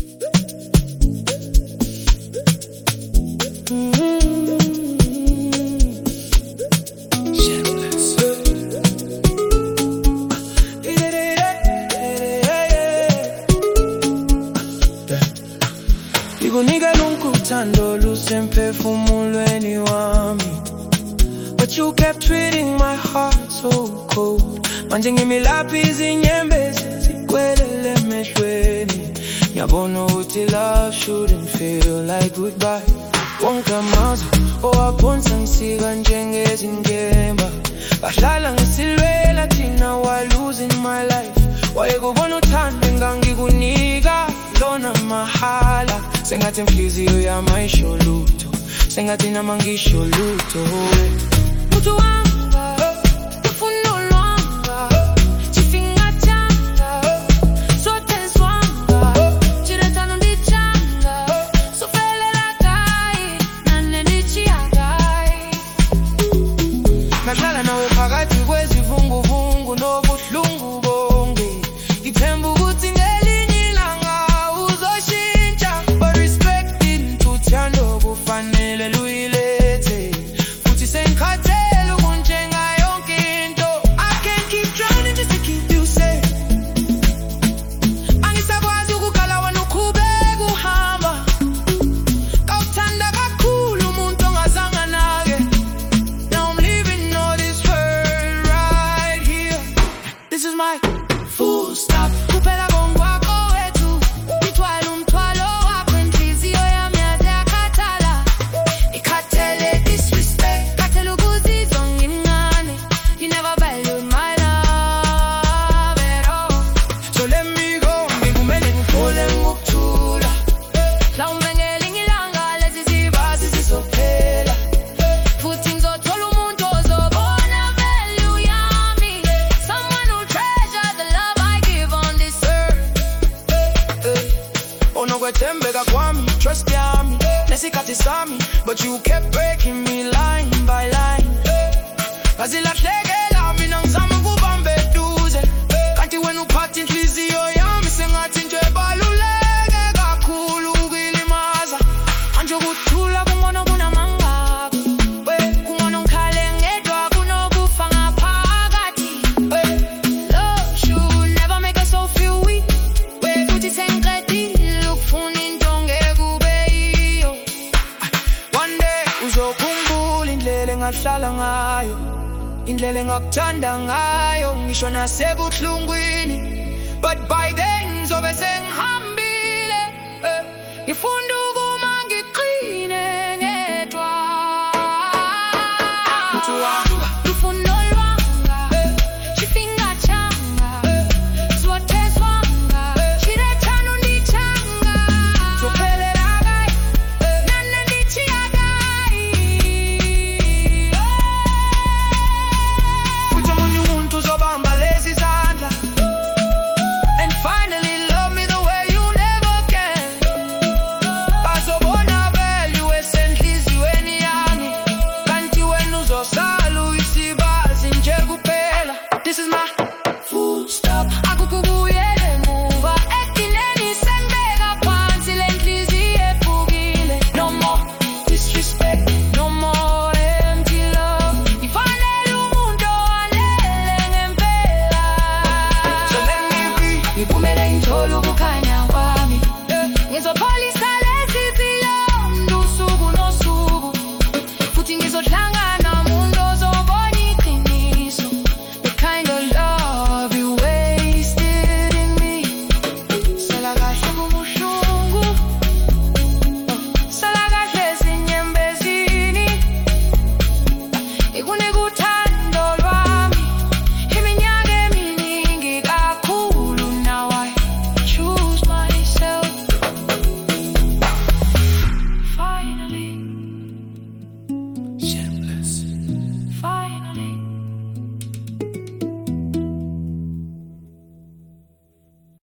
Emphefumulweni wami, but you kept treating my heart so cold. Manje ngimilaphi izinyembezi zikwelele emehlweni. Ngiyabona ukuthi love shouldn't feel like goodbye. Wonke amazwi owaphonsa ngisika njengezinkemba, bahlala ngisilwela thina while losing my life. Wayekubona uthando engangikunika lona mahala, sengathi inhliziyo yami ayisho lutho, sengathi nama ngisho lutho. Muntu wanga ufuna ulwanga, chifinga changa sote swanga, chirethana ndichanga sofelela kai nane ndichiagai. Ngahlala nawe phakathi kwezivunguvungu nobuhlungu bonke, ngithemba ukuthi ngelinye ilanga uzoshintsha, but respecting uthando kufanele luyilethe, futhi sengikhathele ukunjenga yonke into. I can't keep drowning just to keep you safe. Angisakwazi ukukala wena uqhubeka uhamba, kawuthanda kakhulu umuntu ongazange nake. Now I'm leaving all this hurt right here. This is my full stop. Kuphela kongwakho wethu, ithwala umthwalo wakho, inhliziyo yami yakhathala, ikhathele disrespect, khathele ukuzizwa ngimncane. You never valued my love at all. So let me go, ngikumele ngiphole ngokuthula. Mhlawumbe ngelinye ilanga lezi zibasi zizophela, futhi ngizothola umuntu ozobona value yami, someone who treasure the love I give on this earth. Unokwethembeka kwami, trust yami, nesikhathi sami, but you kept breaking me line by line. Ngazilahlekela mina ngizama ukubamba eduze, kanti wena uphatha inhliziyo yami sengathi nje baluleke kakhulu ukuyilimaza. Manje ukuthula kungona kunamangaka, kungona ngikhale ngedwa kunokufa ngaphakathi. Love should never make us all feel weak, futhi sengiqedile ukufuna into ngekube yiyo. One day uzokhumbula indlela engahlala ngayo, indlela engakuthanda ngayo, ngisho nasebuhlungwini, but by then ngizobe sengihambe.